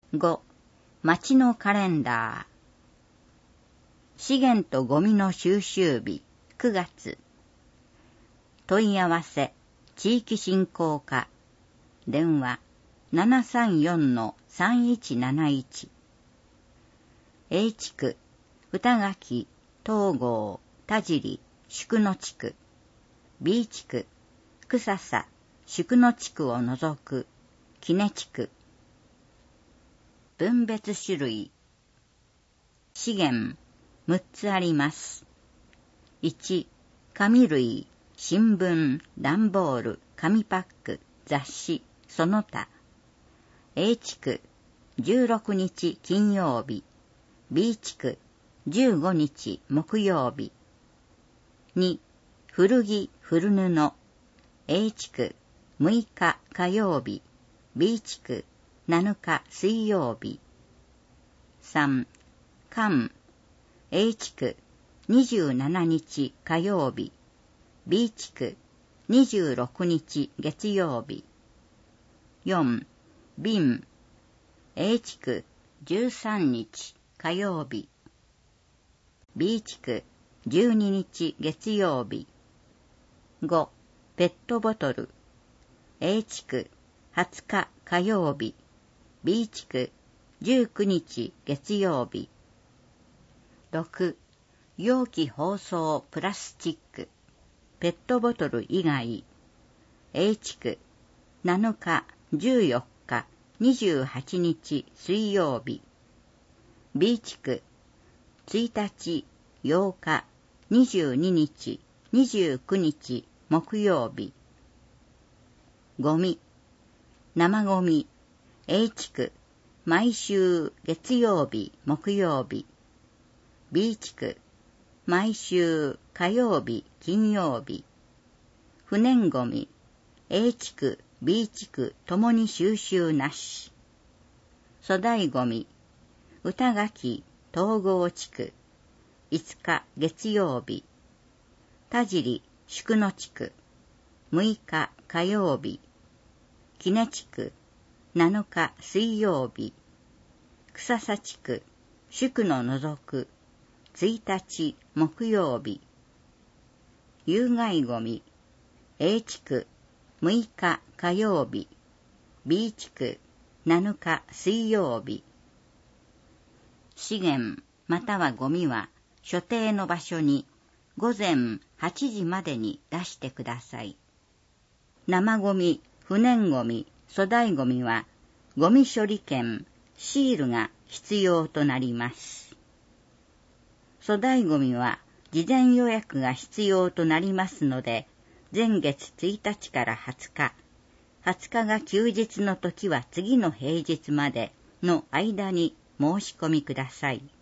5. 町のカレンダー。資源とゴミの収集日、9月。問い合わせ、地域振興課。電話、734-3171。A 地区、歌垣、東郷、田尻、宿野地区。B 地区、草佐、宿野地区を除く、杵地区。分別種類。資源、6つあります。1、紙類、新聞、段ボール、紙パック、雑誌、その他。A 地区、16日金曜日。B 地区、15日木曜日。2、古着、古布。A 地区、6日火曜日。B 地区、7日水曜日。3、缶。A 地区、27日火曜日。B 地区、26日月曜日。4、瓶。A 地区、13日火曜日。B 地区、12日月曜日。5、ペットボトル。A 地区、20日火曜日。B 地区、19日月曜日。6、容器包装プラスチック。ペットボトル以外。A 地区、7日、14日、28日水曜日。B 地区、1日、8日、22日、29日木曜日。ゴミ。生ゴミ。A 地区、毎週月曜日、木曜日。B 地区、毎週火曜日、金曜日。不燃ゴミ。A 地区、B 地区ともに収集なし。粗大ゴミ。歌垣、東郷地区。5日月曜日。田尻、宿野地区。6日火曜日。杵地区。7日水曜日。草佐地区、宿野除く、1日木曜日。有害ゴミ。A 地区、6日火曜日。B 地区、7日水曜日。資源またはゴミは所定の場所に午前8時までに出してください。生ゴミ、不燃ゴミ、粗大ゴミはゴミ処理券、シールが必要となります。粗大ゴミは事前予約が必要となりますので、前月1日から20日、20日が休日の時は次の平日までの間に申し込みください。